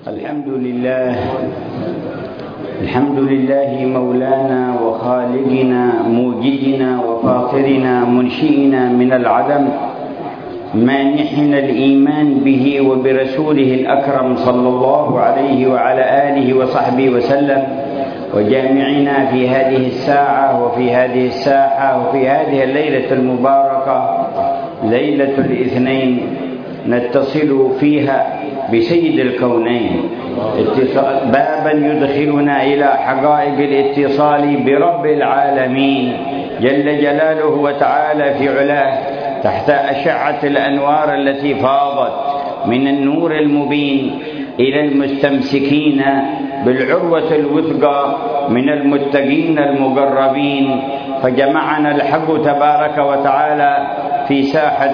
الحمد لله مولانا وخالقنا موجدنا وفاطرنا منشئنا من العدم، مانحنا الإيمان به وبرسوله الأكرم صلى الله عليه وعلى آله وصحبه وسلم، وجامعنا في هذه الساعة وفي هذه الساحة وفي هذه الليلة المباركة، ليلة الاثنين، نتصل فيها بسيد الكونين بابا يدخلنا إلى حقائق الاتصال برب العالمين جل جلاله وتعالى في علاه، تحت أشعة الأنوار التي فاضت من النور المبين إلى المستمسكين بالعروة الوثقى من المتقين المقربين. فجمعنا الحق تبارك وتعالى في ساحة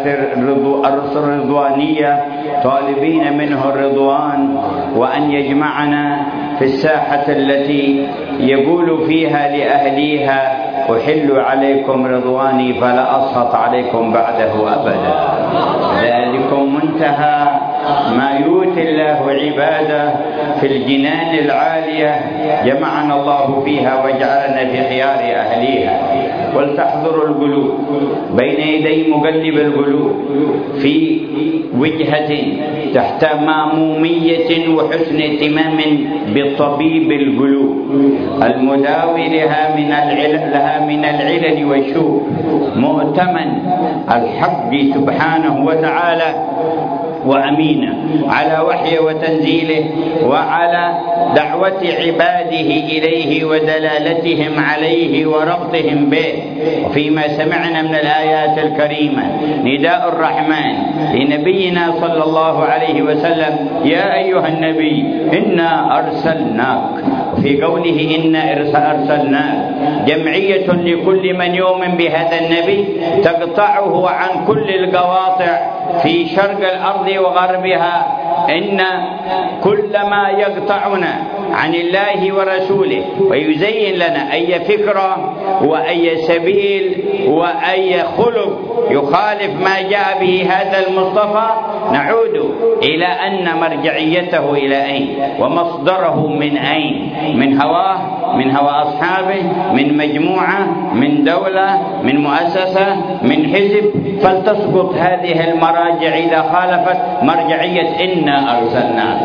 الرضوانية طالبين منه الرضوان، وأن يجمعنا في الساحة التي يقول فيها لأهليها: أحل عليكم رضواني فلا أسخط عليكم بعده أبدا. ذلكم منتهى ما يؤتي الله عباده في الجنان العالية، جمعنا الله فيها وجعلنا في خيار أهليها. ولتحضر القلوب بين يدي مقلب القلوب في وجهة تحت مامومية وحسن اهتمام بطبيب القلوب المداوي لها من العلل والشوك، مؤتمن الحق سبحانه وتعالى وأمينا على وحيه وتنزيله وعلى دعوة عباده إليه ودلالتهم عليه وربطهم به. وفيما سمعنا من الآيات الكريمة نداء الرحمن لنبينا صلى الله عليه وسلم: يا أيها النبي إنا أرسلناك. وفي قوله إنا أرسلناك جمعية لكل من يؤمن بهذا النبي، تقطعه عن كل القواطع في شرق الأرض وغربها. إن كل ما يقطعنا عن الله ورسوله ويزين لنا أي فكرة وأي سبيل وأي خلق يخالف ما جاء به هذا المصطفى، نعود إلى أن مرجعيته إلى أين ومصدره من أين، من هواه، من هوى أصحابه، من مجموعة، من دولة، من مؤسسة، من حزب. فلتسقط هذه المراجع إذا خالفت مرجعية إنا أرسلناك.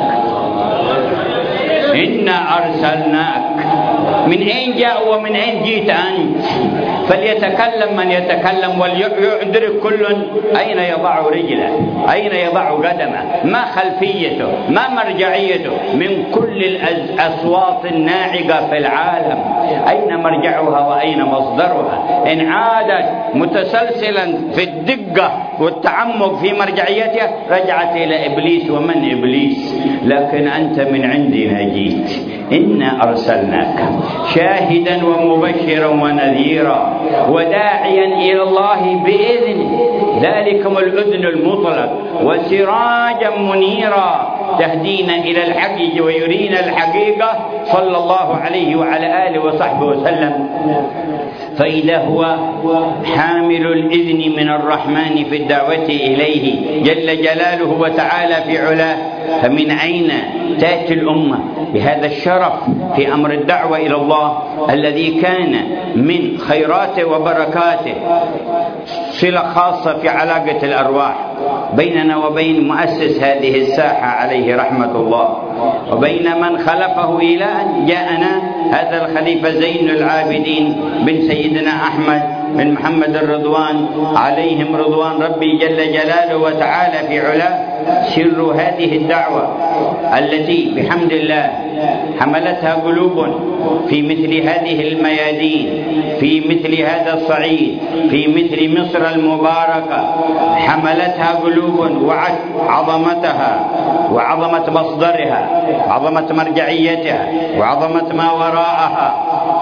إنا أرسلناك من أين جاء ومن أين جئت أنت؟ فليتكلم من يتكلم وليدرك كل أين يضع رجله، أين يضع قدمه، ما خلفيته، ما مرجعيته من كل الأصوات الناعقة في العالم، أين مرجعها وأين مصدرها. إن عادت متسلسلا في الدقة والتعمق في مرجعيتها رجعت إلى إبليس. ومن إبليس؟ لكن أنت من عندنا جيت. إنا أرسلناك شاهدا ومبشرا ونذيرا وداعيا إلى الله بإذنه، ذلكم الأذن المطلق، وسراجا منيرا تهدينا إلى الحق ويرينا الحقيقة صلى الله عليه وعلى آله وصحبه وسلم. فإذا هو حامل الإذن من الرحمن في الدعوة إليه جل جلاله وتعالى في علاه، فمن أين تأتي الأمة بهذا الشرف في أمر الدعوة إلى الله الذي كان من خيراته وبركاته صلة خاصة في علاقة الأرواح بيننا وبين مؤسس هذه الساحة عليه رحمة الله، وبين من خلفه إلى أن جاءنا هذا الخليفة زين العابدين بن سيدنا أحمد بن محمد الرضوان عليهم رضوان ربي جل جلاله وتعالى في علاه. سر هذه الدعوة التي بحمد الله حملتها قلوب في مثل هذه الميادين، في مثل هذا الصعيد، في مثل مصر المباركة، حملتها قلوب وعت عظمتها وعظمة مصدرها وعظمة مرجعيتها وعظمة ما وراءها،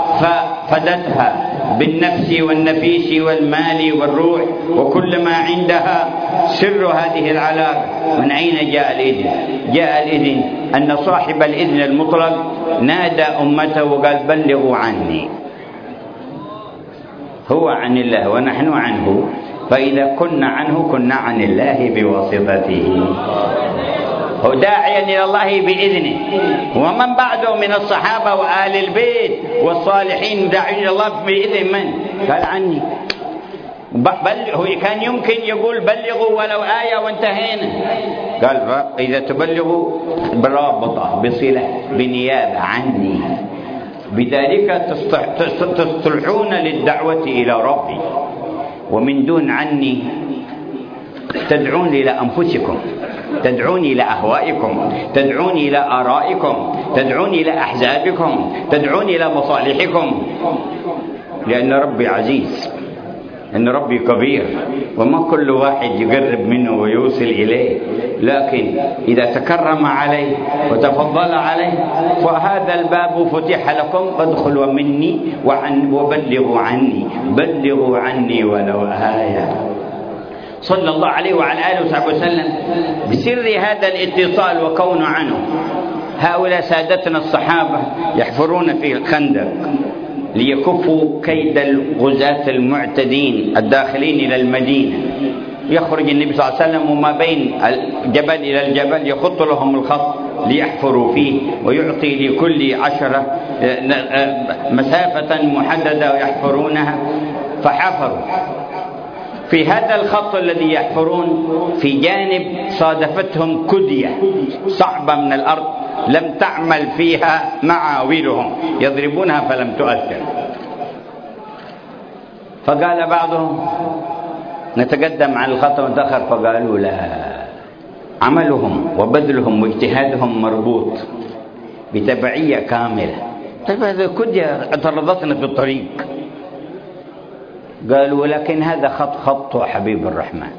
ففدتها بالنفس والنفيس والمال والروح وكل ما عندها. سر هذه العلاقة من أين جاء الإذن؟ جاء الإذن أن صاحب الإذن المطلق نادى أمته وقال: بلغوا عني. هو عن الله ونحن عنه، فإذا كنا عنه كنا عن الله بواسطته. وداعيا إلى الله بإذنه، ومن بعده من الصحابة وآل البيت والصالحين داعين إلى الله بإذن من؟ قال عني. هو كان يمكن يقول بلغوا ولو آية وانتهينا، قال إذا تبلغوا برابطة بصلة بنيابة عني، بذلك تصلحون للدعوة إلى ربي، ومن دون عني تدعون إلى أنفسكم، تدعون إلى أهوائكم، تدعون إلى آرائكم، تدعون إلى أحزابكم، تدعون إلى مصالحكم، لأن ربي عزيز، إن ربي كبير، وما كل واحد يقرب منه ويوصل إليه، لكن إذا تكرم عليه وتفضل عليه فهذا الباب فتح لكم، فادخلوا مني وبلغوا عني، بلغوا عني ولو آية. صلى الله عليه وعلى آله وصحبه وسلم بسر هذا الاتصال وكون عنه. هؤلاء سادتنا الصحابة يحفرون في الخندق ليكفوا كيد الغزاة المعتدين الداخلين إلى المدينة. يخرج النبي صلى الله عليه وسلم وما بين الجبل إلى الجبل يخط لهم الخط ليحفروا فيه، ويعطي لكل 10 مسافة محددة يحفرونها. فحفروا في هذا الخط الذي يحفرون، في جانب صادفتهم كدية صعبة من الأرض لم تعمل فيها معاولهم، يضربونها فلم تؤثر. فقال بعضهم نتقدم على الخط ونتأخر، فقالوا لا، عملهم وبذلهم واجتهادهم مربوط بتبعية كاملة. طيب هذا كدية اعترضتنا في الطريق. قالوا ولكن هذا خط حبيب الرحمن.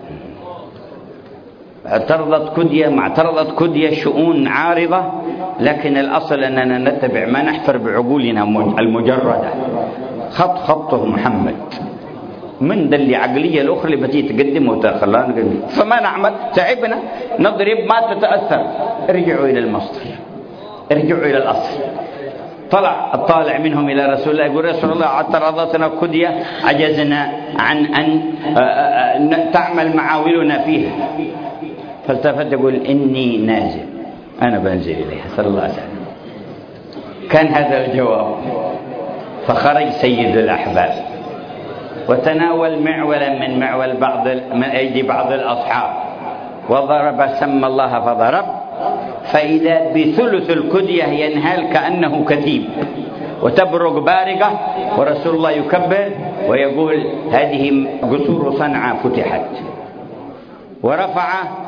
اعترضت كدية، ما اعترضت كدية شؤون عارضة، لكن الأصل أننا نتبع ما نحفر بعقولنا المجردة. خطه محمد، من ذا اللي عقلية الأخرى اللي بتيجي تقدم وتأخر، فما نعمل، تعبنا نضرب ما تتأثر. ارجعوا إلى المصدر، ارجعوا إلى الأصل. طلع الطالع منهم إلى رسول الله يقول رسول الله اعترضتنا كدية عجزنا عن أن تعمل معاولنا فيها. فالتفت يقول إني نازل، أنا بنزل إليها صلى الله عليه وسلم. كان هذا الجواب. فخرج سيد الأحباب وتناول معولا من أيدي بعض الأصحاب، وضرب سم الله فضرب، فإذا بثلث الكدية ينهال كأنه كثيب وتبرق بارقة، ورسول الله يكبر ويقول هذه قصور صنعاء فتحت. ورفع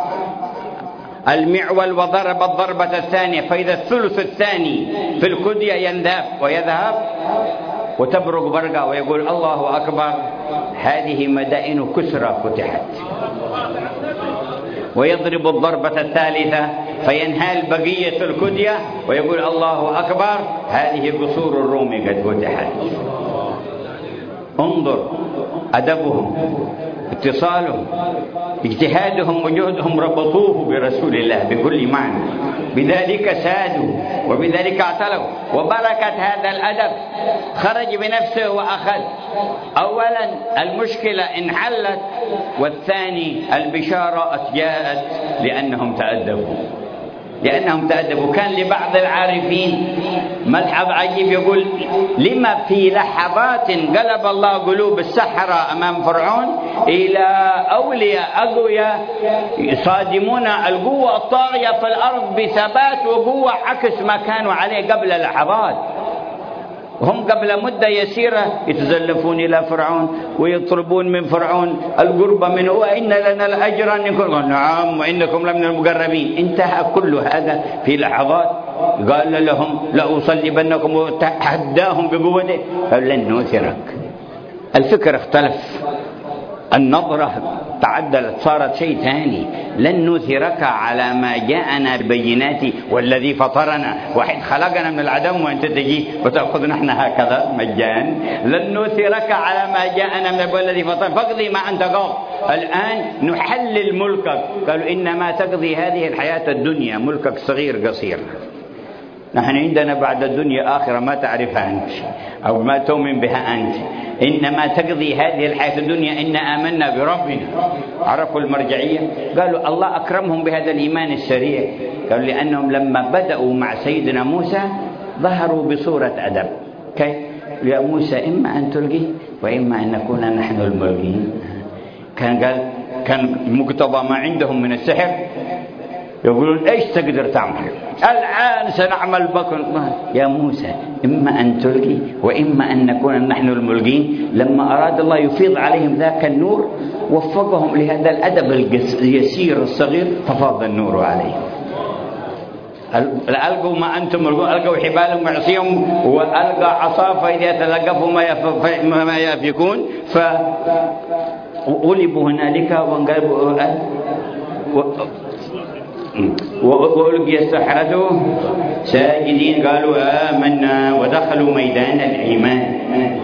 المعول وضرب الضربة الثانية، فإذا الثلث الثاني في الكدية ينذاب ويذهب وتبرق برقة، ويقول الله أكبر هذه مدائن كسرى فتحت. ويضرب الضربة الثالثة فينهال بقية الكدية ويقول الله أكبر هذه قصور الروم قد فتحت. انظر أدبهم، اتصالهم، اجتهادهم وجهدهم، ربطوه برسول الله بكل معنى، بذلك سادوا وبذلك اعتلوا. وبركة هذا الأدب خرج بنفسه وأخذ. أولا المشكلة انحلت، والثاني البشارة جاءت لأنهم تأدبوا. كان لبعض العارفين ملحظ عجيب يقول لما في لحظات قلب الله قلوب السحرة أمام فرعون إلى أولياء أقوياء يصادمون القوة الطاغية في الأرض بثبات وقوة عكس ما كانوا عليه قبل لحظات. هم قبل مدة يسيرة يتزلفون إلى فرعون ويطلبون من فرعون القرب منه، وإن لنا الأجر أن نكون، نعم وإنكم لمن المقربين. انتهى كل هذا في لحظات. قال لهم لأصلبنكم، وتحداهم بقوته، قال لن نؤثرك. الفكر اختلف، النظرة تعدلت، صارت شيء ثاني. لن نؤثرك على ما جاءنا البينات والذي فطرنا. واحد خلقنا من العدم وانت تجي وتأخذنا احنا هكذا مجان. لن نؤثرك على ما جاءنا من الذي فطرنا فاقضي ما أنت قاض. الآن نحلل ملكك. قالوا إنما تقضي هذه الحياة الدنيا، ملكك صغير قصير. نحن عندنا بعد الدنيا آخرة ما تعرفها أنت أو ما تؤمن بها أنت، إنما تقضي هذه الحياة الدنيا. إن آمنا بربنا. عرفوا المرجعية؟ قالوا الله أكرمهم بهذا الإيمان السريع. قالوا لأنهم لما بدأوا مع سيدنا موسى ظهروا بصورة أدب. كيف؟ يا موسى إما أن تلقي وإما أن نكون نحن الملقين. كان مقتضى ما عندهم من السحر، يقولون ايش تقدر تعمل الآن؟ سنعمل بكم. يا موسى إما أن تلقي وإما أن نكون نحن الملقين. لما أراد الله يفيض عليهم ذاك النور وفقهم لهذا الأدب اليسير الصغير ففاض النور عليهم. ألقوا ما أنتم ملقون، ألقوا حبالهم وعصيهم وألقى عصا فإذا تلقفوا ما يفكون فغلبوا هنالك وانقلبوا وألقي السحرة ساجدين قالوا آمنا ودخلوا ميدان الإيمان.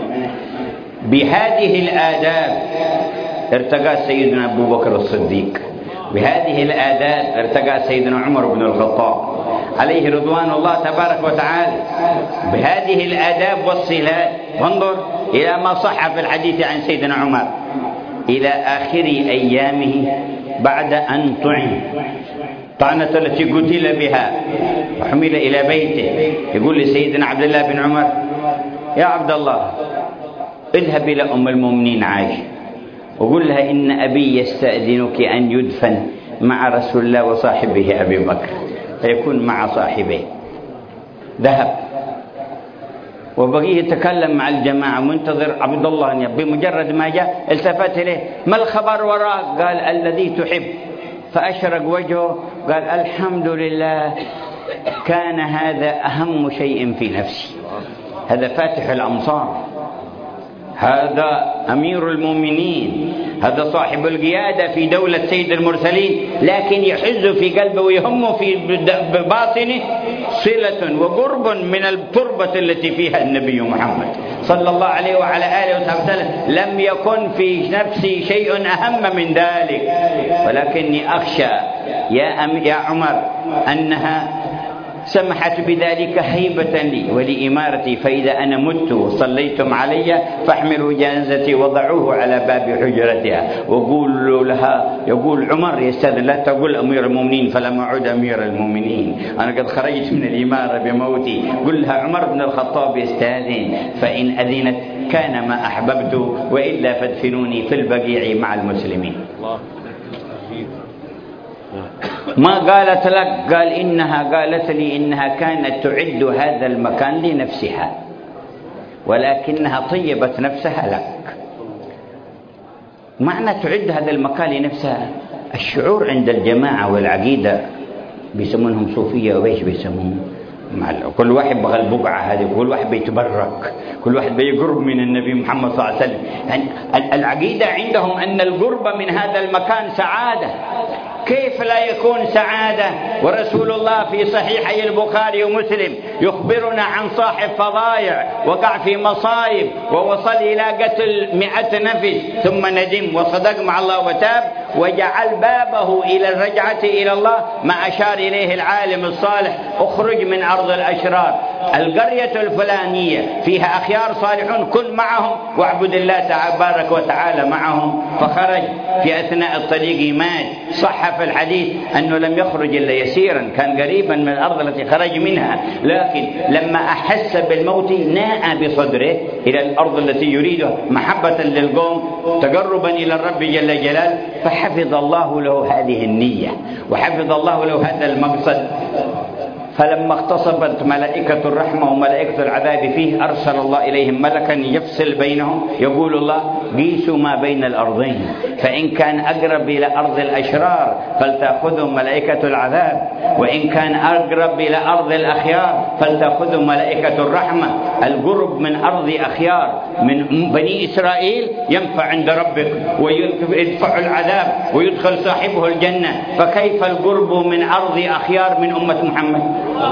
بهذه الآداب ارتقى سيدنا أبو بكر الصديق، بهذه الآداب ارتقى سيدنا عمر بن الخطاب عليه رضوان الله تبارك وتعالى، بهذه الآداب والصلات. وانظر إلى ما صح في الحديث عن سيدنا عمر إلى آخر أيامه بعد أن طعنة التي قتل بها وحمل إلى بيته، يقول لسيدنا عبد الله بن عمر يا عبد الله اذهب إلى أم المؤمنين عائشة وقل لها إن أبي يستأذنك أن يدفن مع رسول الله وصاحبه أبي بكر، فيكون مع صاحبه. ذهب وبقي يتكلم مع الجماعة منتظر عبد الله. بمجرد ما جاء التفت إليه ما الخبر وراك؟ قال الذي تحب. فأشرق وجهه قال الحمد لله كان هذا أهم شيء في نفسي. هذا فاتح الأمصار، هذا أمير المؤمنين، هذا صاحب القيادة في دولة سيد المرسلين، لكن يحز في قلبه ويهمه في باطنه صلة وقرب من التربة التي فيها النبي محمد صلى الله عليه وعلى آله وسلم. لم يكن في نفسي شيء أهم من ذلك، ولكني أخشى يا عمر أنها سمحت بذلك هيبة لي ولإمارتي، فإذا أنا مت وصليتم علي فاحملوا جنازتي وضعوه على باب حجرتها وقولوا لها. يقول عمر يستاذن، لا تقول أمير المؤمنين فلم أعد أمير المؤمنين، أنا قد خرجت من الإمارة بموتي. قل لها عمر بن الخطاب يستاذن، فإن أذنت كان ما أحببت وإلا فادفنوني في البقيع مع المسلمين. ما قالت لك، قال إنها قالت لي إنها كانت تعد هذا المكان لنفسها ولكنها طيبت نفسها لك. معنى تعد هذا المكان لنفسها الشعور عند الجماعة والعقيدة بيسمونهم صوفية وإيش بيسمونهم، كل واحد بغى البقعة هذه، كل واحد بيتبرك، كل واحد بيقرب من النبي محمد صلى الله عليه وسلم. يعني العقيدة عندهم أن القرب من هذا المكان سعادة. كيف لا يكون سعادة ورسول الله في صحيحي البخاري ومسلم يخبرنا عن صاحب فضايع وقع في مصائب ووصل إلى قتل 100 نفس ثم ندم وصدق مع الله وتاب وجعل بابه إلى الرجعة إلى الله، ما أشار إليه العالم الصالح اخرج من أرض الأشرار، القرية الفلانية فيها أخيار صالحون كن معهم واعبد الله تبارك وتعالى معهم. فخرج في أثناء الطريق مات. صح في الحديث أنه لم يخرج إلا يسيرا، كان قريبا من الأرض التي خرج منها، لكن لما أحس بالموت ناء بصدره إلى الأرض التي يريدها محبة للقوم تقربا إلى الرب جل جلاله. فحفظ الله له هذه النية وحفظ الله له هذا المقصد. فلما اغتصبت ملائكة الرحمة وملائكة العذاب فيه أرسل الله إليهم ملكا يفصل بينهم، يقول الله قيسوا ما بين الأرضين فإن كان أقرب إلى أرض الأشرار فلتأخذهم ملائكة العذاب، وإن كان أقرب إلى أرض الأخيار فلتأخذهم ملائكة الرحمة. القرب من أرض أخيار من بني إسرائيل ينفع عند ربك ويدفع العذاب ويدخل صاحبه الجنة، فكيف القرب من أرض أخيار من أمة محمد؟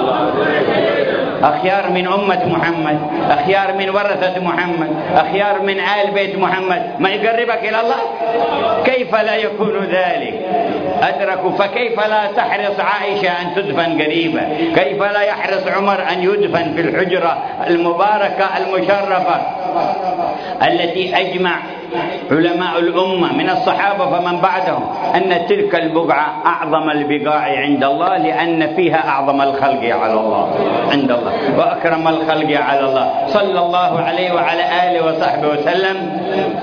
أخيار من أمة محمد، أخيار من ورثة محمد، أخيار من آل بيت محمد، ما يقربك إلى الله؟ كيف لا يكون ذلك؟ أدركوا، فكيف لا تحرص عائشة أن تدفن قريبة؟ كيف لا يحرص عمر أن يدفن في الحجرة المباركة المشرفة التي أجمع علماء الأمة من الصحابة فمن بعدهم أن تلك البقعة أعظم البقاع عند الله، لأن فيها أعظم الخلق على الله عند الله وأكرم الخلق على الله صلى الله عليه وعلى آله وصحبه وسلم.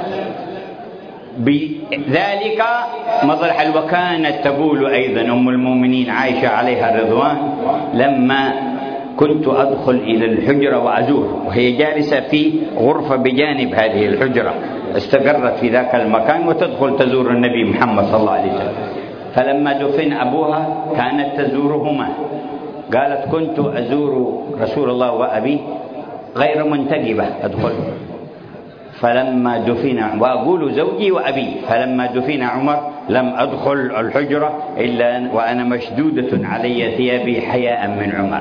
بذلك مظهر. وكانت تقول أيضا أم المؤمنين عائشة عليها الرضوان: لما كنت أدخل إلى الحجرة وأزور، وهي جالسة في غرفة بجانب هذه الحجرة، استقرت في ذاك المكان وتدخل تزور النبي محمد صلى الله عليه وسلم. فلما دفن أبوها كانت تزورهما. قالت: كنت أزور رسول الله وأبي غير منتجبة أدخل، فلما دفن، وأقول زوجي وأبي، فلما دفن عمر لم أدخل الحجرة إلا وأنا مشدودة علي ثيابي حياء من عمر.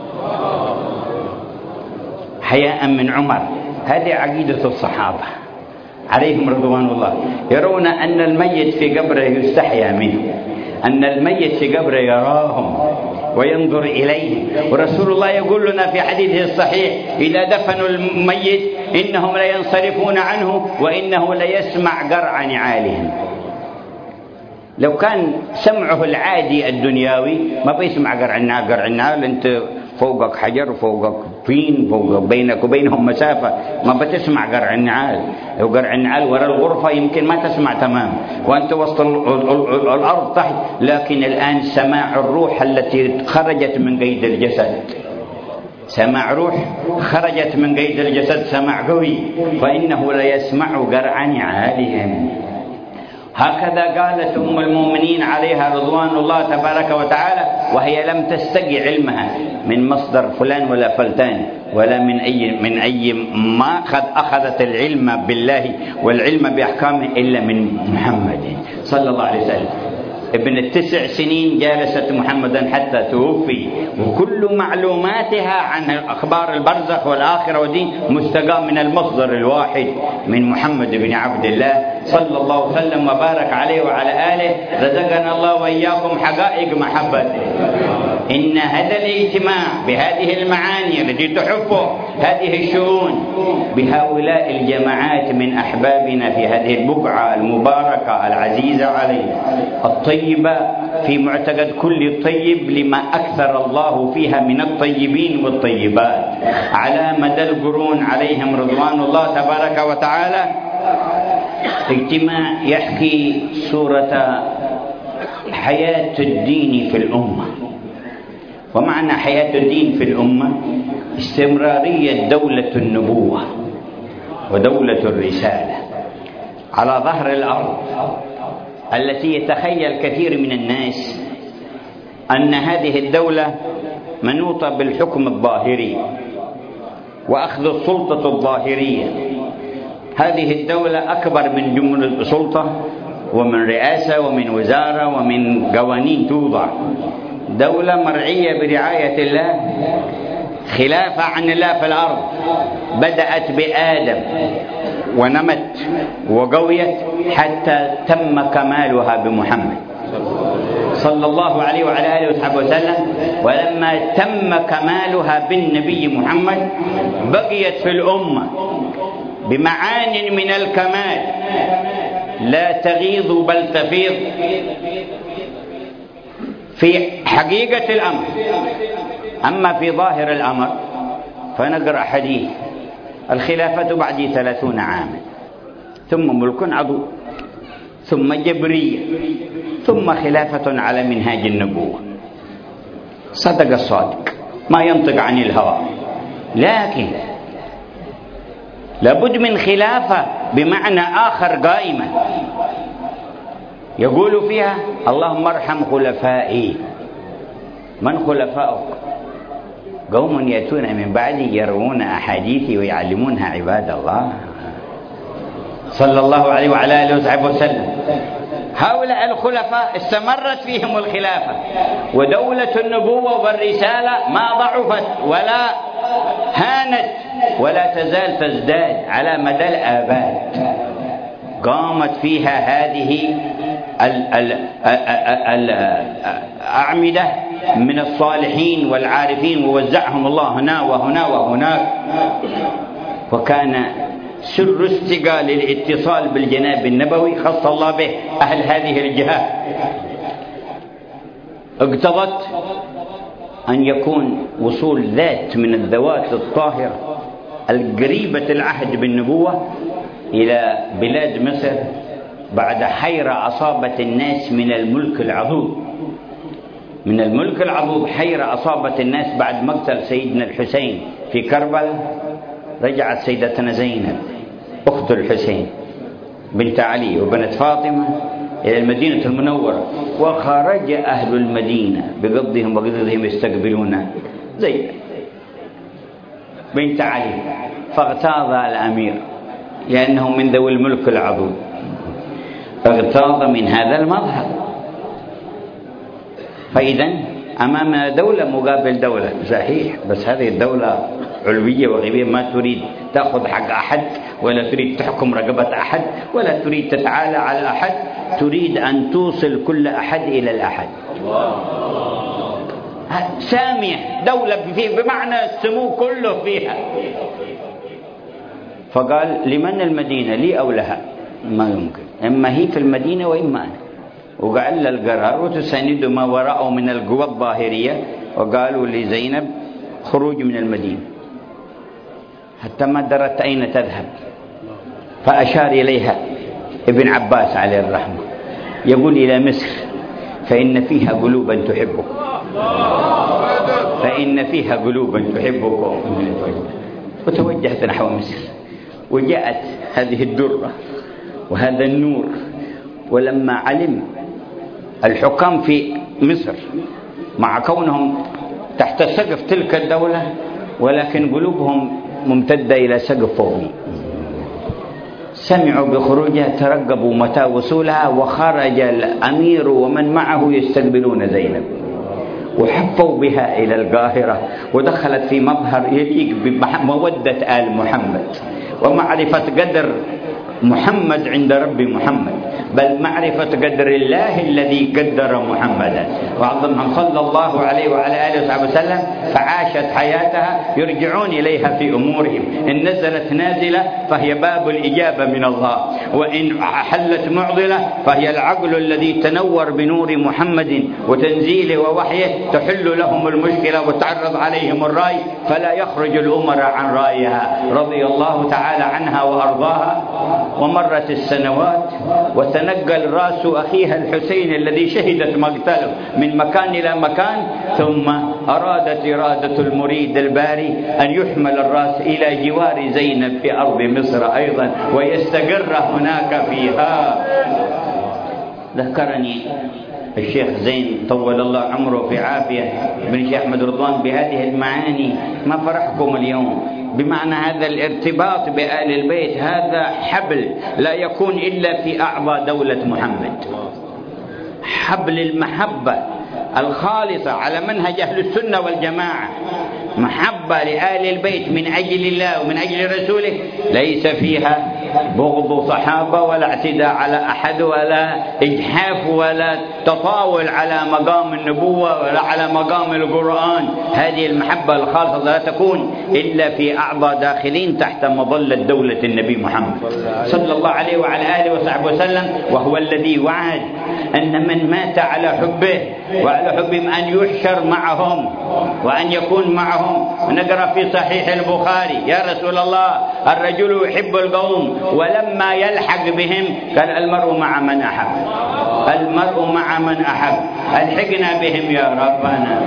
حياء من عمر. هذه عقيدة الصحابة عليهم رضوان الله. يرون أن الميت في قبره يستحيا منه، أن الميت في قبره يراهم وينظر إليه. ورسول الله يقول لنا في حديثه الصحيح: إذا دفنوا الميت إنهم لينصرفون عنه وإنه ليسمع قرع نعالهم. لو كان سمعه العادي الدنياوي ما بيسمع قرع النعال. قرع النعال أنت فوقك حجر وفوقك طين، فوق بينك وبينهم مسافة، ما بتسمع قرع النعال. لو قرع النعال وراء الغرفة يمكن ما تسمع تمام وأنت وسط الأرض تحت. لكن الآن سماع الروح التي خرجت من قيد الجسد، سماع روح خرجت من قيد الجسد سماع قوي، فإنه ليسمع قرع نعالهم. هكذا قالت أم المؤمنين عليها رضوان الله تبارك وتعالى، وهي لم تستقي علمها من مصدر فلان ولا فلتان ولا من أي ما أخذت العلم بالله والعلم بأحكامه إلا من محمد صلى الله عليه وسلم. ابن 9 سنين جالست محمدا حتى توفي، وكل معلوماتها عن أخبار البرزخ والآخرة والدين مستقى من المصدر الواحد من محمد بن عبد الله صلى الله وسلم وبارك عليه وعلى آله. رزقنا الله وإياكم حقائق محبته. إن هذا الاجتماع بهذه المعاني التي تحفه هذه الشؤون بهؤلاء الجماعات من أحبابنا في هذه البقعة المباركة العزيزة علينا الطيبة، في معتقد كل طيب لما أكثر الله فيها من الطيبين والطيبات على مدى القرون عليهم رضوان الله تبارك وتعالى. اجتماع يحكي صورة حياة الدين في الأمة. ومعنى حياة الدين في الأمة استمرارية دولة النبوة ودولة الرسالة على ظهر الأرض، التي يتخيل كثير من الناس أن هذه الدولة منوطة بالحكم الظاهري وأخذ السلطة الظاهرية. هذه الدولة أكبر من جمهورية سلطة ومن رئاسة ومن وزارة ومن قوانين توضع. دولة مرعية برعاية الله، خلافة عن الله في الأرض، بدأت بآدم ونمت وقويت حتى تم كمالها بمحمد صلى الله عليه وعلى آله وصحبه وسلم. ولما تم كمالها بالنبي محمد بقيت في الأمة بمعان من الكمال لا تغيض بل تفيض في حقيقة الأمر. أما في ظاهر الأمر فنقرأ حديث: الخلافة بعد 30 عاما، ثم ملك عضو، ثم جبرية، ثم خلافة على منهاج النبوة. صدق الصادق ما ينطق عن الهوى، لكن لابد من خلافة بمعنى آخر قائمة يقول فيها: اللهم ارحم خلفائي. من خلفائك؟ قوم يأتون من بعدي يروون أحاديثي ويعلمونها عباد الله صلى الله عليه وعلى آله وصحبه وسلم. هؤلاء الخلفاء استمرت فيهم الخلافة، ودولة النبوة والرسالة ما ضعفت ولا هانت ولا تزال تزداد على مدى الآباد. قامت فيها هذه الأعمدة من الصالحين والعارفين، ووزعهم الله هنا وهنا وهناك. وكان سر استقال الاتصال بالجناب النبوي خص الله به أهل هذه الجهات. اقتضت أن يكون وصول ذات من الذوات الطاهرة القريبة العهد بالنبوة إلى بلاد مصر بعد حيرة أصابت الناس من الملك العضوض. من الملك العضوض حيرة أصابت الناس بعد مقتل سيدنا الحسين في كربلاء. رجعت سيدتنا زينب أخت الحسين بنت علي وبنت فاطمة إلى المدينة المنورة، وخرج أهل المدينة بقضهم وقضهم يستقبلون زينب بنت علي، فاغتاظ الأمير لأنه من ذوي الملك العضوض، فاغتاظ من هذا المظهر. فإذا أمامنا دولة مقابل دولة صحيح، بس هذه الدولة علوية وغيبية، ما تريد تأخذ حق أحد، ولا تريد تحكم رقبة أحد، ولا تريد تتعالى على أحد، تريد أن توصل كل أحد إلى الأحد. سامية دولة بمعنى السمو كله فيها. فقال لمن المدينة، لي أو لها؟ ما يمكن، إما هي في المدينة وإما أنا. وقال القرار وتساند ما وراءه من القوى الظاهرية، وقالوا لزينب خروج من المدينة حتى ما درت أين تذهب. فأشار إليها ابن عباس عليه الرحمة يقول إلى مصر فإن فيها قلوبا تحبكم، فإن فيها قلوبا تحبكم. وتوجهت نحو مصر، وجاءت هذه الدرة وهذا النور. ولما علم الحكام في مصر مع كونهم تحت سقف تلك الدولة، ولكن قلوبهم ممتدة إلى سقف فوقي، سمعوا بخروجها ترقبوا متى وصولها، وخرج الأمير ومن معه يستقبلون زينب، وحفوا بها إلى القاهرة، ودخلت في مظهر يليق بمودة آل محمد ومعرفة قدر محمد عند رب محمد، بل معرفة قدر الله الذي قدر محمدا وعظمهم صلى الله عليه وعلى آله وصحبه وسلم. فعاشت حياتها يرجعون إليها في أمورهم، إن نزلت نازلة فهي باب الإجابة من الله، وإن حلت معضلة فهي العقل الذي تنور بنور محمد وتنزيله ووحيه، تحل لهم المشكلة وتعرض عليهم الرأي فلا يخرج الأمراء عن رأيها رضي الله تعالى عنها وأرضاها. ومرت السنوات وتنقل رأس أخيها الحسين الذي شهدت مقتله من مكان إلى مكان، ثم أرادت إرادة المريد الباري أن يحمل الرأس إلى جوار زينب في أرض مصر أيضا ويستقر هناك فيها. ذكرني الشيخ زين طول الله عمره في عافية بن الشيخ أحمد رضوان بهذه المعاني، ما فرحكم اليوم بمعنى هذا الارتباط بآل البيت. هذا حبل لا يكون إلا في أعضاء دولة محمد، حبل المحبة الخالصة على منهج أهل السنة والجماعة، محبة لآل البيت من أجل الله ومن أجل رسوله، ليس فيها بغض صحابة ولا اعتداء على أحد ولا إجحاف ولا تطاول على مقام النبوة ولا على مقام القرآن. هذه المحبة الخالصة لا تكون إلا في أعضاء داخلين تحت مظلة دولة النبي محمد صلى الله عليه وعلى آله وصحبه وسلم، وهو الذي وعد أن من مات على حبه وعلى حبهم أن يحشر معهم وأن يكون معهم. ونقرأ في صحيح البخاري يا رسول الله الرجل يحب القوم ولما يلحق بهم قال المرء مع من أحب، المرء مع من أحب، ألحقنا بهم يا ربنا.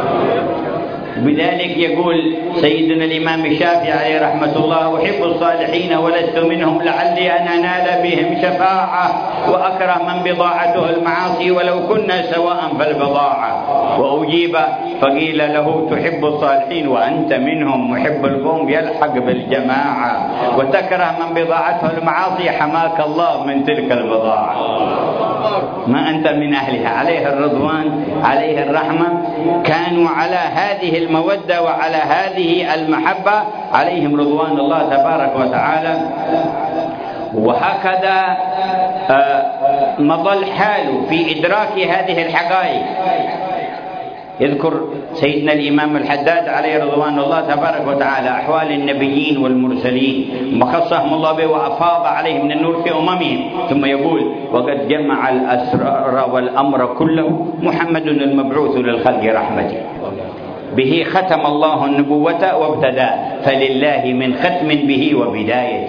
بذلك يقول سيدنا الإمام الشافعي عليه رحمة الله أحب الصالحين ولست منهم لعلي أن أنال بهم شفاعة، وأكره من بضاعته المعاصي ولو كنا سواء فالبضاعة. وأجيب فقيل له تحب الصالحين وأنت منهم، محب القوم يلحق بالجماعة، وتكره من بضاعته المعاصي حماك الله من تلك البضاعة، ما أنت من أهلها. عليه الرضوان عليه الرحمة كانوا على هذه المودة وعلى هذه المحبة عليهم رضوان الله تبارك وتعالى. وهكذا مضى الحال في إدراك هذه الحقائق. يذكر سيدنا الإمام الحداد عليه رضوان الله تبارك وتعالى أحوال النبيين والمرسلين وخصهم الله به وأفاض عليهم من النور في أممهم، ثم يقول: وقد جمع الأسرار والأمر كله محمد المبعوث للخلق رحمة، به ختم الله النبوة وابتدى، فلله من ختم به وبداية.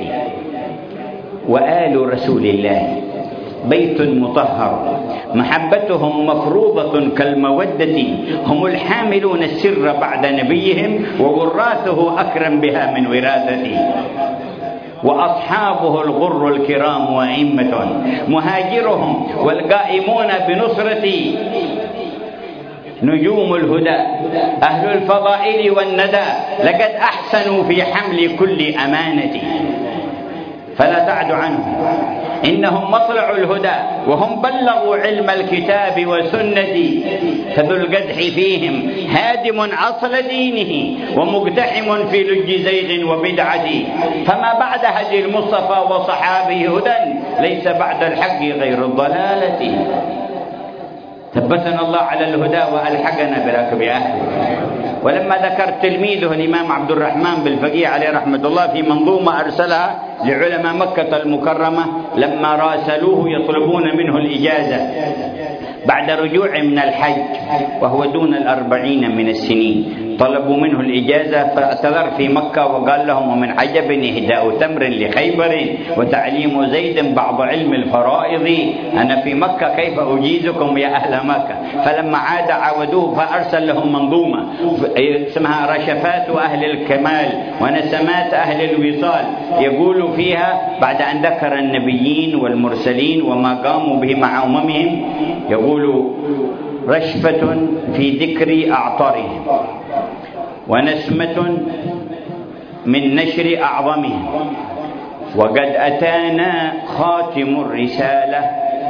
وآل رسول الله بيت مطهر محبتهم مفروضة كالمودة، هم الحاملون السر بعد نبيهم ووراثه أكرم بها من وراثته. وأصحابه الغر الكرام وأئمة مهاجرهم والقائمون بنصرتي، نجوم الهدى أهل الفضائل والندى، لقد أحسنوا في حمل كل أمانة، فلا تعد عنهم إنهم مطلع الهدى وهم بلغوا علم الكتاب والسنة، فذو القدح فيهم هادم أصل دينه ومقتحم في لج زيغ وبدعة، فما بعد هدي المصطفى وصحابه هدى، ليس بعد الحق غير الضلالة. ثبتنا الله على الهدى وألحقنا براكب أهله. ولما ذكر تلميذه الإمام عبد الرحمن بالفقيه عليه رحمة الله في منظومة أرسلها لعلماء مكة المكرمة لما راسلوه يطلبون منه الإجازة بعد رجوع من الحج وهو دون 40 من السنين، طلبوا منه الإجازة فاعتذر في مكة وقال لهم: ومن عجب إهداء تمر لخيبر وتعليم زيد بعض علم الفرائض، أنا في مكة كيف أجيزكم يا أهل مكة؟ فلما عاد عودوه فأرسل لهم منظومة اسمها رشفات أهل الكمال ونسمات أهل الوصال، يقول فيها بعد أن ذكر النبيين والمرسلين وما قاموا به مع أممهم، يقول: رشفة في ذكر أعطارهم، ونسمة من نشر أعظمهم، وقد أتانا خاتم الرسالة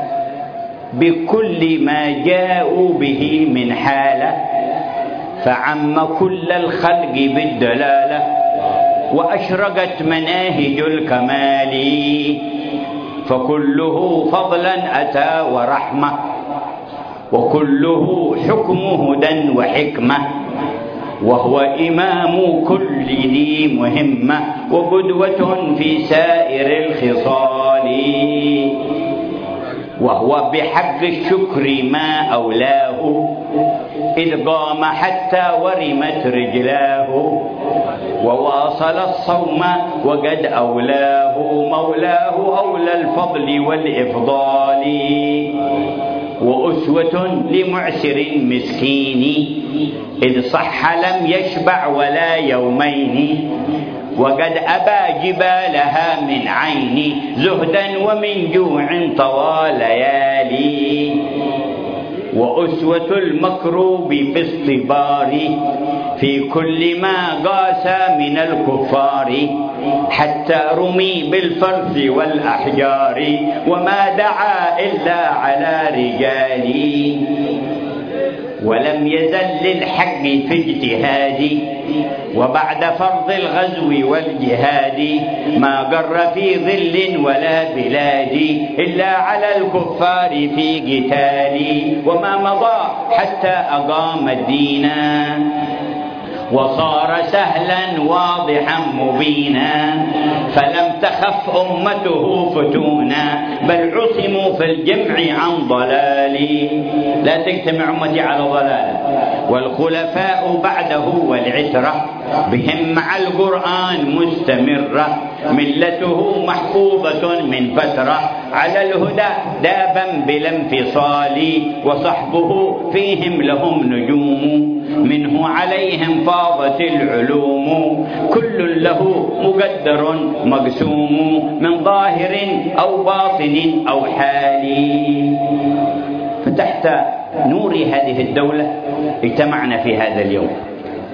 بكل ما جاءوا به من حالة، فعم كل الخلق بالدلالة، وأشرقت مناهج الكمال، فكله فضلا أتى ورحمة، وكله حكم هدى وحكمة، وهو إمام كل ذي مهمة، وقدوة في سائر الخصال، وهو بحق الشكر ما أولاه، إذ قام حتى ورمت رجلاه، وواصل الصوم وقد أولاه مولاه أولى الفضل والإفضال، وأسوة لمعسر مسكين، إذ صح لم يشبع ولا يومين، وقد أبى جبالها من عين، زهدا ومن جوع طوى ليالي، وأسوة المكروب في اصطبار، في كل ما قاس من الكفار، حتى رمي بالفرث والأحجار، وما دعا إلا على رجال، ولم يزل للحق في اجتهاد، وبعد فرض الغزو والجهاد، ما قر في ظل ولا بلاد، إلا على الكفار في قتال، وما مضى حتى أقام الدين، وصار سهلا واضحا مبينا، فلم تخف أمته فتونا، بل عصموا في الجمع عن ضلال، لا تجتمع أمتي على ضلال، والخلفاء بعده والعترة بهم مع القرآن مستمرة، ملته محفوظة من فترة، على الهدى دابا بلا انفصال، وصحبه فيهم لهم نجوم، منه عليهم فاضت العلوم، كل له مقدر مقسوم، من ظاهر أو باطن أو حال. فتحت نور هذه الدولة اجتمعنا في هذا اليوم،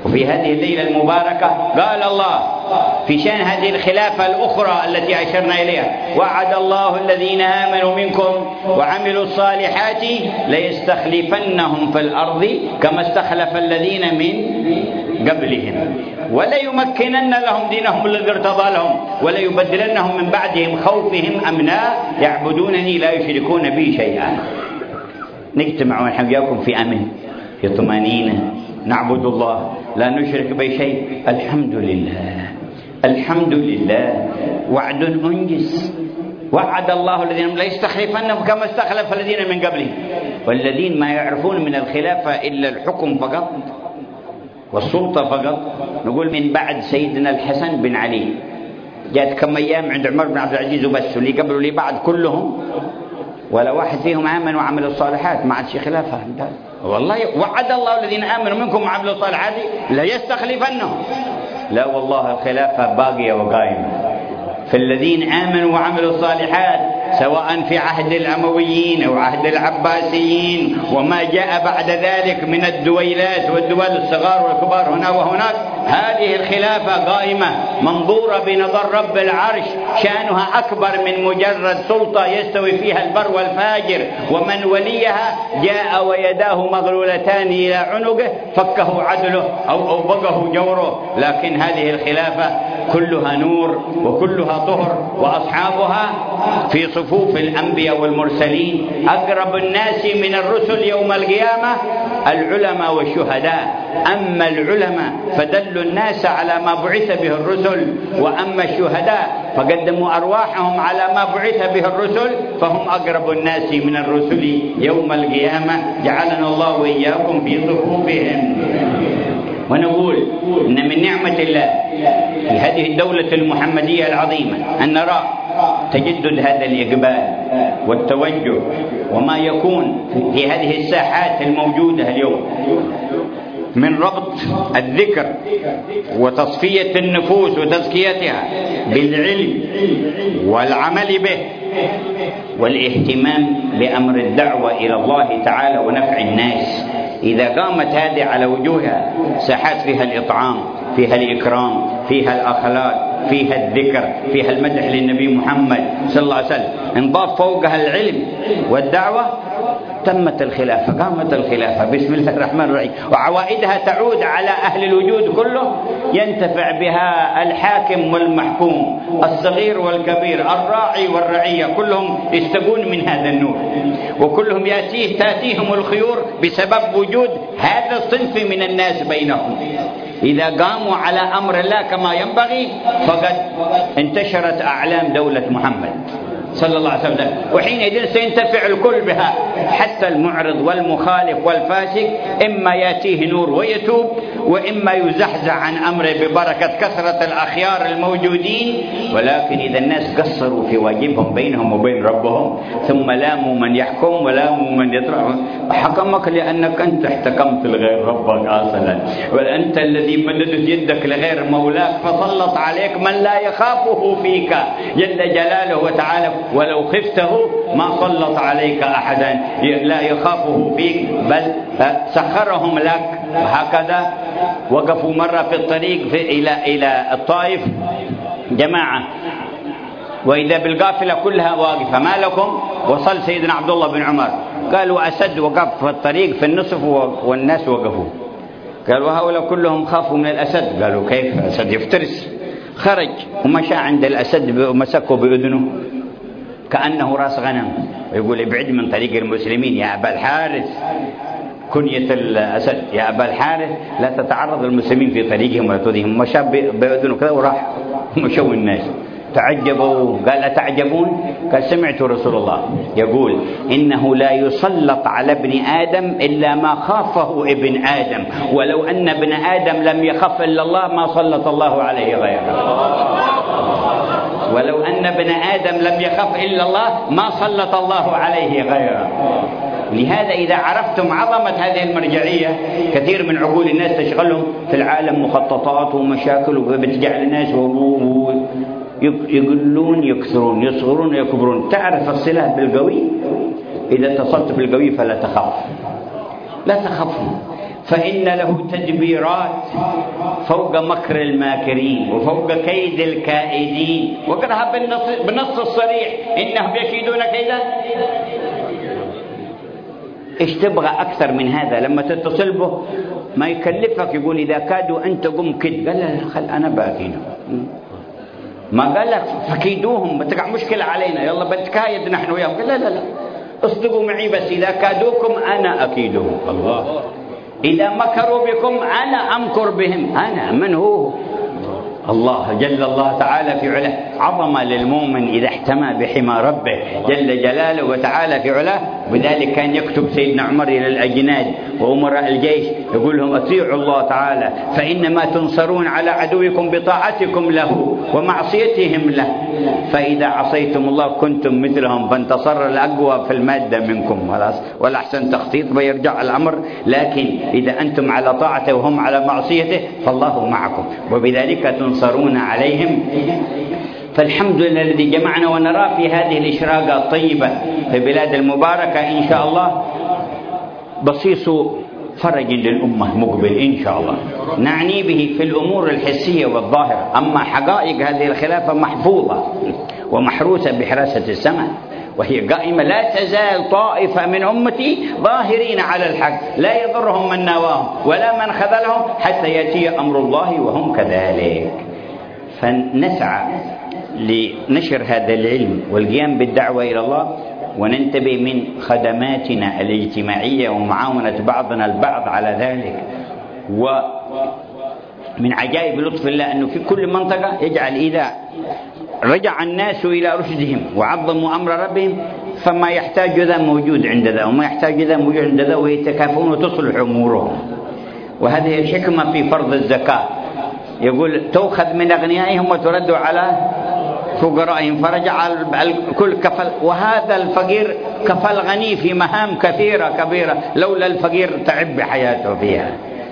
وفي هذه الليلة المباركة قال الله في شأن هذه الخلافة الأخرى التي أشرنا إليها: وعد الله الذين آمنوا منكم وعملوا الصالحات ليستخلفنهم في الأرض كما استخلف الذين من قبلهم وليمكنن لهم دينهم الذي ارتضى لهم وليبدلنهم من بعدهم خوفهم أمنا يعبدونني لا يشركون بي شيئا. نجتمع ونحن وياكم في أمن، في طمأنينة، نعبد الله لا نشرك به شيء. الحمد لله الحمد لله. وعد أنجز. وعد الله الذين لا يستخلفنهم كما استخلف الذين من قبلهم. والذين ما يعرفون من الخلافة إلا الحكم فقط والسلطة فقط. نقول من بعد سيدنا الحسن بن علي جاءت كم أيام عند عمر بن عبد العزيز وبس، واللي قبل واللي بعد كلهم ولا واحد فيهم آمن وعمل الصالحات، ما عاد شي خلافة. والله وعد الله الذين آمنوا منكم وعملوا الصالحات لا يستخلفنهم. لا والله الخلافة باقية وقائمة في الذين آمنوا وعملوا الصالحات، سواء في عهد الأمويين أو عهد العباسيين وما جاء بعد ذلك من الدويلات والدول الصغار والكبار هنا وهناك. هذه الخلافة قائمة منظورة بنظر رب العرش، شأنها أكبر من مجرد سلطة يستوي فيها البر والفاجر، ومن وليها جاء ويداه مغلولتان إلى عنقه فكه عدله أو أوبقه جوره. لكن هذه الخلافة كلها نور وكلها طهر، وأصحابها في صفوف الأنبياء والمرسلين. أقرب الناس من الرسل يوم القيامة العلماء والشهداء. أما العلماء فدلوا الناس على ما بعث به الرسل، وأما الشهداء فقدموا أرواحهم على ما بعث به الرسل، فهم أقرب الناس من الرسل يوم القيامة. جعلنا الله وإياكم في صفوفهم. ونقول إن من نعمة الله في هذه الدولة المحمدية العظيمة أن نرى تجدد هذا الإقبال والتوجه وما يكون في هذه الساحات الموجودة اليوم من ربط الذكر وتصفية النفوس وتزكيتها بالعلم والعمل به والاهتمام بأمر الدعوة إلى الله تعالى ونفع الناس. إذا قامت هذه على وجوهها ساحات فيها الإطعام، فيها الإكرام، فيها الأخلاق، فيها الذكر، فيها المدح للنبي محمد صلى الله عليه وسلم، انضاف فوقها العلم والدعوة، تمت الخلافة، قامت الخلافة بسم الله الرحمن الرحيم. وعوائدها تعود على أهل الوجود كله، ينتفع بها الحاكم والمحكوم، الصغير والكبير، الراعي والرعية، كلهم يستقون من هذا النور، وكلهم تأتيهم الخيور بسبب وجود هذا الصنف من الناس بينهم. إذا قاموا على أمر الله كما ينبغي فقد انتشرت أعلام دولة محمد صلى الله عليه وسلم، وحينئذ سينتفع الكل بها، حتى المعرض والمخالف والفاسق، إما يأتيه نور ويتوب، وإما يزحزح عن أمره ببركة كثرة الأخيار الموجودين. ولكن إذا الناس قصروا في واجبهم بينهم وبين ربهم ثم لاموا من يحكم ولاموا من يطرح، حكمك لأنك أنت احتكمت لغير ربك أصلا، وأنت الذي مددت يدك لغير مولاك فسلط عليك من لا يخافه فيك جل جلاله وتعالى، ولو خفته ما سلط عليك أحدا لا يخافه فيك بل سخرهم لك. هكذا وقفوا مرة في الطريق إلى الطائف جماعة، وإذا بالقافلة كلها واقفة، ما لكم؟ وصل سيدنا عبد الله بن عمر، قالوا أسد وقف في الطريق في النصف والناس وقفوا. قالوا هؤلاء كلهم خافوا من الأسد. قالوا كيف أسد يفترس؟ خرج ومشى عند الأسد ومسكه بأذنه كأنه راس غنم، ويقول ابعد من طريق المسلمين يا أبا الحارث، كنية الأسد يا أبا الحارث، لا تتعرض المسلمين في طريقهم ولا تؤذيهم. مشى بأذنه كذا وراح، مشوا الناس تعجبوا. قال أتعجبون؟ قال سمعت رسول الله يقول إنه لا يسلط على ابن آدم إلا ما خافه ابن آدم، ولو أن ابن آدم لم يخف إلا الله ما سلط الله عليه غيره. ولو أن ابن آدم لم يخف إلا الله ما سلط الله عليه غيره. لهذا إذا عرفتم عظمة هذه المرجعية، كثير من عقول الناس تشغلهم في العالم مخططات ومشاكل وبتجعل الناس يقلون يكثرون، يصغرون يكبرون. تعرف الصلة بالقوي، إذا اتصلت بالقوي فلا تخاف، لا تخافوا، فإن له تدبيرات فوق مكر الماكرين وفوق كيد الكائدين، وقالها بالنص الصريح: إنهم يكيدون كيدا. إيش تبغى أكثر من هذا؟ لما تتصل به ما يكلفك يقول إذا كادوا أن تقوم كد، قال لا خل أنا باكيدهم. ما قال لك فكيدوهم بتقع مشكلة علينا يلا بنتكايد نحن وياهم، قال لا لا لا اصدقوا معي بس إذا كادوكم أنا أكيدهم. الله. إذا مكروا بكم أنا أمكر بهم. أنا من هو؟ الله جل الله تعالى في علاه. عظمة للمؤمن إذا احتمى بحمى ربه جل جلاله وتعالى في علاه. بذلك كان يكتب سيدنا عمر إلى الأجناد وأمراء الجيش يقول لهم: أطيعوا الله تعالى فإنما تنصرون على عدوكم بطاعتكم له ومعصيتهم له، فإذا عصيتم الله كنتم مثلهم فانتصر الأقوى في المادة منكم. خلاص، ولا أحسن تخطيط بيرجع الأمر، لكن إذا أنتم على طاعته وهم على معصيته فالله معكم وبذلك تنصرون عليهم. فالحمد لله الذي جمعنا ونرى في هذه الإشراقة الطيبة في بلاد المباركة إن شاء الله بصيص فرج للأمة مقبل إن شاء الله، نعني به في الأمور الحسية والظاهرة. أما حقائق هذه الخلافة محفوظة ومحروسة بحراسة السماء، وهي قائمة. لا تزال طائفة من أمتي ظاهرين على الحق لا يضرهم من ناواهم ولا من خذلهم حتى يأتي أمر الله وهم كذلك. فنسعى لنشر هذا العلم والقيام بالدعوة إلى الله، وننتبه من خدماتنا الاجتماعية ومعاونة بعضنا البعض على ذلك. ومن عجائب لطف الله أنه في كل منطقة يجعل إذا رجع الناس إلى رشدهم وعظموا أمر ربهم فما يحتاج ذا موجود عند ذا وما يحتاج ذا موجود عند ذا، ويتكافئون وتصلح أمورهم. وهذه الحكمة في فرض الزكاة. يقول: تؤخذ من أغنيائهم وترد على فقرائهم، فرجع كل كفل، وهذا الفقير كفل غني في مهام كثيرة كبيرة لولا الفقير تعب حياته فيها.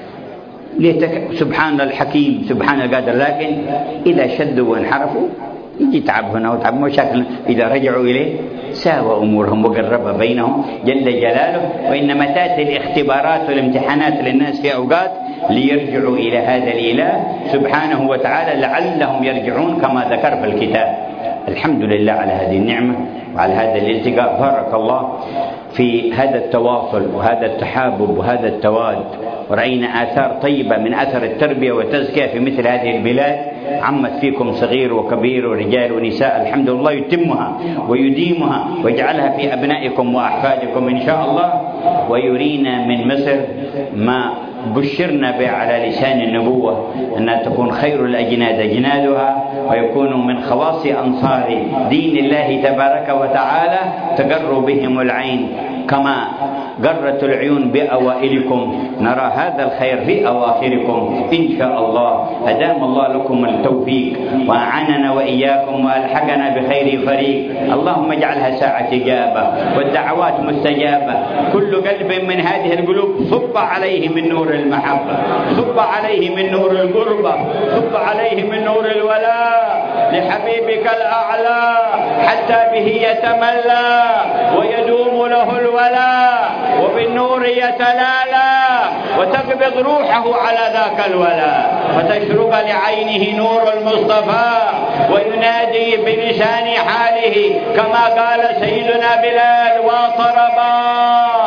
سبحان الحكيم سبحان القادر. لكن إذا شدوا وانحرفوا يجي تعب هنا وتعب مشاكل، إذا رجعوا إليه ساوى أمورهم وقرب بينهم جل جلاله. وإنما تأتي الاختبارات والامتحانات للناس في أوقات ليرجعوا إلى هذا الإله سبحانه وتعالى لعلهم يرجعون كما ذكر في الكتاب. الحمد لله على هذه النعمة وعلى هذا الالتقاء. بارك الله في هذا التواصل وهذا التحابب وهذا التواد، ورأينا آثار طيبة من أثر التربية والتزكية في مثل هذه البلاد. عمت فيكم صغير وكبير ورجال ونساء، الحمد لله يتمها ويديمها ويجعلها في أبنائكم وأحفادكم إن شاء الله. ويرينا من مصر ما بشرنا به على لسان النبوة، أنها تكون خير الأجناد أجنادها ويكونوا من خواص أنصار دين الله تبارك وتعالى، تقر بهم العين كما قرت العيون بأوائلكم. نرى هذا الخير في أواخركم إن شاء الله. أدام الله لكم التوفيق وأعاننا وإياكم وألحقنا بخير فريق. اللهم اجعلها ساعة إجابة والدعوات مستجابة. كل قلب من هذه القلوب صب عليه من نور المحبة، صب عليه من نور القربة، صب عليه من نور الولاء لحبيبك الأعلى حتى به يتملى ويدوم له الولاء وبالنور يتلالى وتقبض روحه على ذاك الولاء فتشرق لعينه نور المصطفى وينادي بلسان حاله كما قال سيدنا بلال: وطرباه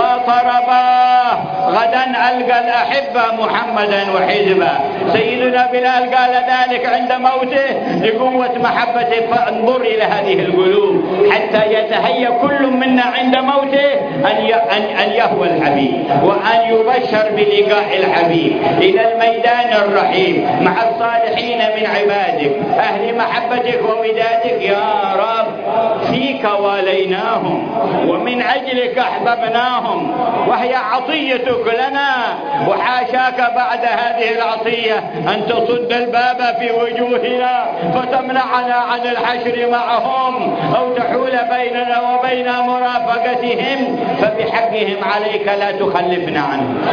وطرباه غدا ألقى الأحبة محمدا وحزبا. سيدنا بلال قال ذلك عند موته لقوة محبته. فانظر إلى هذه القلوب حتى يتهيأ كل منا عند موته أن يهوى الحبيب وأن يبشر بلقاء الحبيب إلى الميدان الرحيم مع الصالحين من عبادك أهل محبتك وودادك. يا رب فيك واليناهم ومن أجلك أحببناهم وهي عطيتك لنا، وحاشاك بعد هذه العطية أن تصد الباب في وجوهنا فتمنعنا عن الحشر معهم أو تحول بيننا وبين مرافقتهم، فبحقهم عليك لا تخلفنا عنهم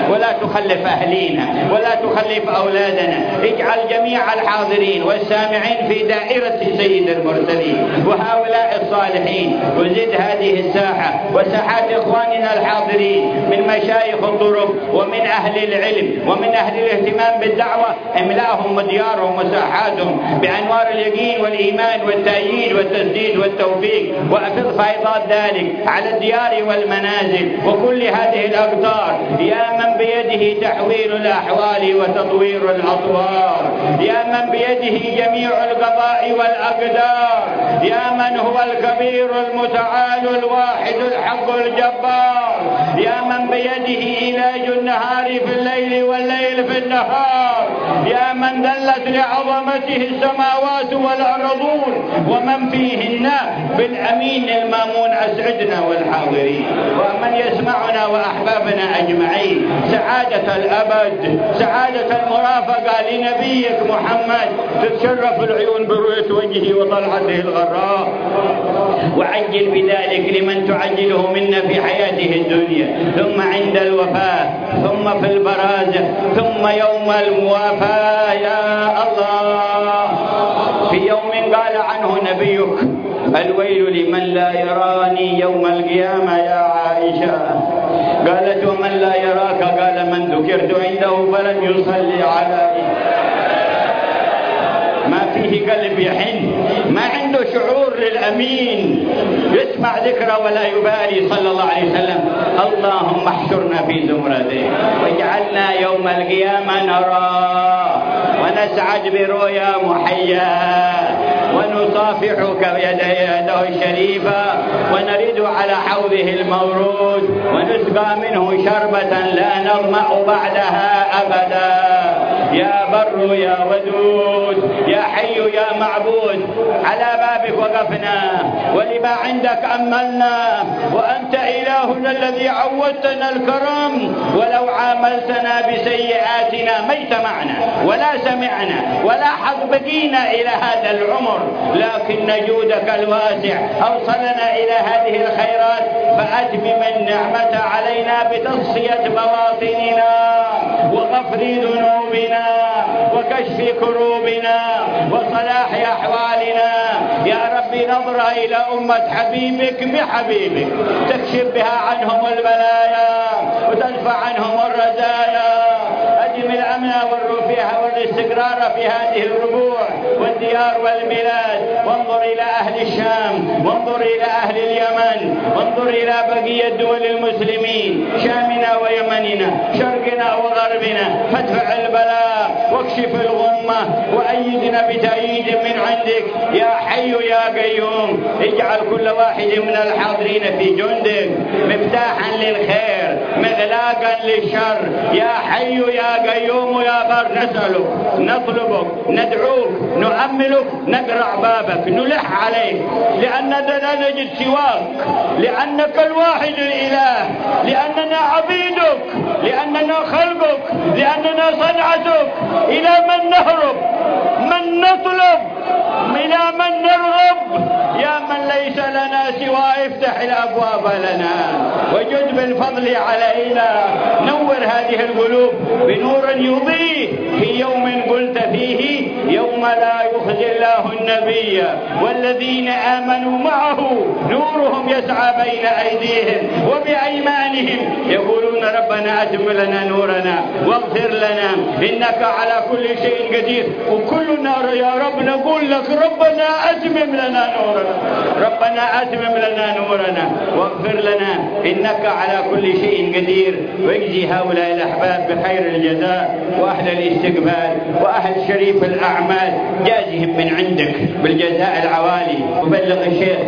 ولا تخلف أهلينا ولا تخلف أولادنا. اجعل جميع الحاضرين والسامعين في دائرة سيد المرسلين وهؤلاء الصالحين، وزد هذه الساحة وساحات إخواننا الحاضرين من مشايخ الطرق ومن أهل العلم ومن أهل الاهتمام بالدعوة، املأهم ديارهم وساحاتهم بأنوار اليقين والإيمان والتأييد والتسديد والتوفيق، وأفض فيضات ذلك على الديار والمنازل وكل هذه الأقطار. يا من بيده تحويل الأحوال وتطوير الأطوار، يا من بيده جميع القضاء والأقدار، يا من هو الكبير المتعال الواحد الحق الجبار، يا من بيده علاج النهار في الليل والليل في النهار، يا من دلت لعظمته السماوات والأرضون ومن فيهن بالأمين المامون. أسعدنا والحاضرين ومن يسمعنا وأحبابنا أجمعين سعادة الأبد، سعادة المرافقة لنبيك محمد، تتشرف العيون برؤية وجهه وطلعته الغراء، وعجل بذلك لمن تعجله منا في حياته الدنيا ثم عند الوفاة ثم في البرازة ثم يوم الموافاة. يا الله، في يوم قال عنه نبيك: الويل لمن لا يراني يوم القيامة يا عائشة. قالت: ومن لا يراك؟ قال: من ذكرت عنده فلن يصلي علي. ما فيه قلب يحن، ما عنده شعور للأمين، يسمع ذكره ولا يبالي صلى الله عليه وسلم. اللهم احشرنا في زمرته واجعلنا يوم القيامة نرى ونسعد برؤيا محيا ونصافحك بيده الشريفة ونرد على حوضه المورود ونسقى منه شربة لا نظمأ بعدها أبدا. يا بر يا ودود يا حي يا معبود، على بابك وقفنا ولما عندك أملنا، وأنت إلهنا الذي عودتنا الكرم، ولو عاملتنا بسيئاتنا ما اجتمعنا ولا سمعنا ولا حظ بقينا إلى هذا العمر، لكن جودك الواسع أوصلنا إلى هذه الخيرات، فأتمم النعمة علينا بتصفية بواطننا وغفر ذنوبنا وكشف كروبنا وصلاح أحوالنا. يا ربي نظرة إلى أمة حبيبك بحبيبك تكشف بها عنهم البلايا وتدفع عنهم الرزايا. أدم الأمن والرفاه والاستقرار في هذه الربوع والديار والبلاد، وانظر إلى أهل الشام، وانظر إلى أهل اليمن، وانظر إلى بقية دول المسلمين، شامنا ويمننا، شرقنا وغربنا، فادفع البلاء واكشف الغمة وأيدنا بتأييد من عندك يا حي يا قيوم. اجعل كل واحد من الحاضرين في جندك مفتاحا للخير مغلاقا للشر. يا حي يا قيوم يا بر، نسألك نطلبك ندعوك نؤملك نقرع بابك نلح عليك، لأننا لا نجد سواك، لأنك الواحد الإله، لأننا عبيدك، لأننا خلقك، لأننا صنعتك. إلى من نهرب؟ من نطلب؟ إلى من نرغب؟ يا من ليس لنا سوى افتح الأبواب لنا وجد بالفضل علينا. نور هذه القلوب بنور يضيء في يوم قلت فيه: يوم لا يخزي الله النبي والذين آمنوا معه نورهم يسعى بين أيديهم وبأيمانهم يقولون ربنا أتم لنا نورنا واغفر لنا إنك على كل شيء قدير. وكلنا يا رب نقول لك: ربنا أتمم لنا نورنا، ربنا أتمم لنا نورنا واغفر لنا إنك على كل شيء قدير. واجزي هؤلاء الأحباب بخير الجزاء، وأهل الاستقبال وأهل شريف الأعمال جازهم من عندك بالجزاء العوالي. وبلغ الشيخ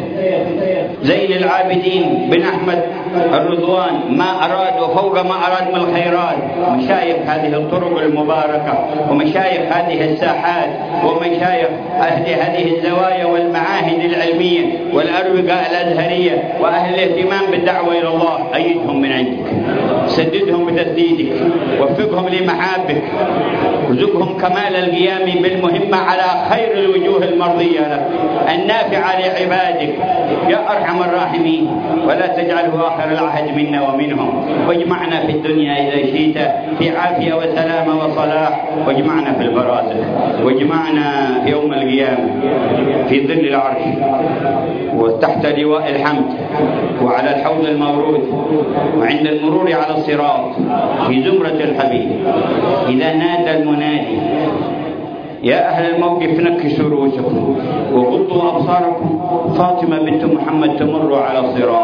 زين العابدين بن أحمد الرضوان ما أراد وفوق ما أراد من الخيرات، مشايخ هذه الطرق المباركة ومشايخ هذه الساحات ومشايخ أهل هذه الزوايا والمعاهد العلمية والأروقة الأزهرية وأهل الاهتمام بالدعوة إلى الله، أيدهم من عندك، سددهم بتسديدك، وفقهم لمحابك، ارزقهم كمال القيام بالمهمة على خير الوجوه المرضية لك النافعة لعبادك يا أرحم الراحمين. ولا تجعله آخر العهد منا ومنهم، واجمعنا في الدنيا إذا شئت في عافية وسلامة وصلاح، واجمعنا في البرازخ، واجمعنا في يوم القيامة في ظل العرش وتحت لواء الحمد وعلى الحوض المورود وعند المرور على الصراط في زمرة الحبيب. إذا نادى المنادي يا أهل الموقف نكسوا رؤوسكم وغضوا أبصاركم، فاطمة بنت محمد تمر على الصراط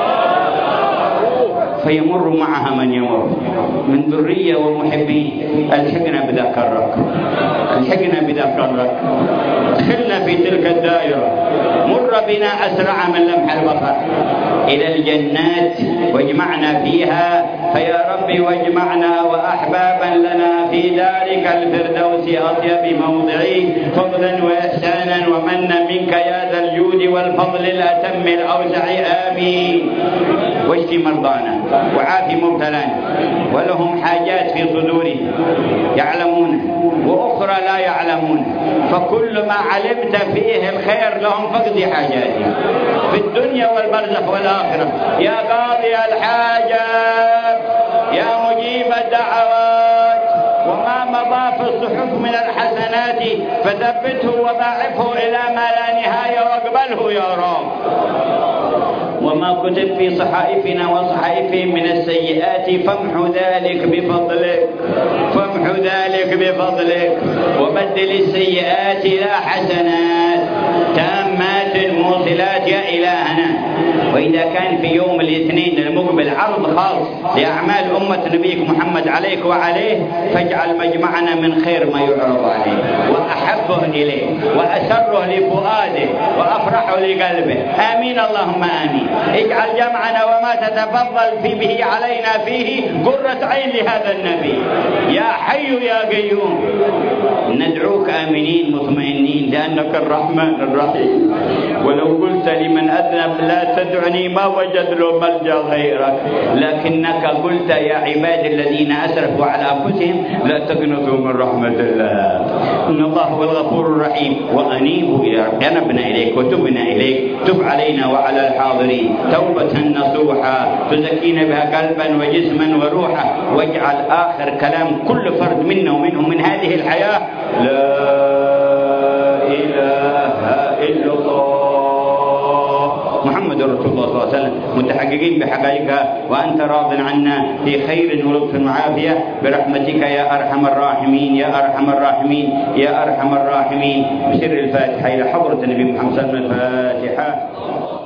فيمر معها من يمر من ذرية ومحبين. الحقنا بذاك الركب، الحقنا بذاك الركب، دخلنا في تلك الدائرة، مر بنا أسرع من لمح البصر إلى الجنات واجمعنا فيها، فيا ربي واجمعنا وأحبابا لنا في ذلك الفردوس أطيب موضعي، فضلا وإحسانا ومنا منك يا ذا الجود والفضل الأتم الأوسع، آمين. واشف مرضانا وعاف مبتلانا، ولهم حاجات في صدورهم يعلمون وأخرى لا يعلمون، فكل ما علمت فيه الخير لهم فقد حاجاتهم في الدنيا والبرزخ والآخرة يا قاضي الحاجات يا مجيب الدعوات. وما مضى في الصحف من الحسنات فثبته وضاعفه إلى ما لا نهاية واقبله يا رب. وما كتب في صحائفنا وصحائفهم من السيئات فامحو ذلك بفضلك، فامحو ذلك بفضلك، وبدل السيئات إلى حسنات تامات موصلات يا إلهنا. وإذا كان في يوم الاثنين المقبل عرض خاص لأعمال أمة نبيك محمد عليك وعليه، فاجعل مجمعنا من خير ما يعرض عليه وأحبه إليه وأسره لفؤاده وأفرحه لقلبه، آمين اللهم آمين. اجعل جمعنا وما تتفضل في به علينا فيه قرة عين لهذا النبي يا حي يا قيوم. ندعوك آمنين مطمئنين لأنك الرحمن الرحيم. ولو قلت لمن أذنب لا تدعني ما وجد له ملجأ غيرك، لكنك قلت يا عباد الذين أسرفوا على أنفسهم لا تقنطوا من رحمة الله إن الله هو الغفور الرحيم. وأنيبوا إلى ربنا، نبنا إليك وتبنا إليك، تب علينا وعلى الحاضرين توبة نصوحا تزكينا بها قلبا وجسما وروحا، واجعل آخر كلام كل فرد منا ومنهم من هذه الحياة لا إله إلا الله محمد رسول الله صلى الله عليه وسلم، متحققين بحقائقها وأنت راض عنا في خير ولطف وعافية برحمتك يا أرحم الراحمين يا أرحم الراحمين يا أرحم الراحمين. بسر الفاتحة إلى حضرة النبي محمد صلى الله عليه وسلم. الفاتحة.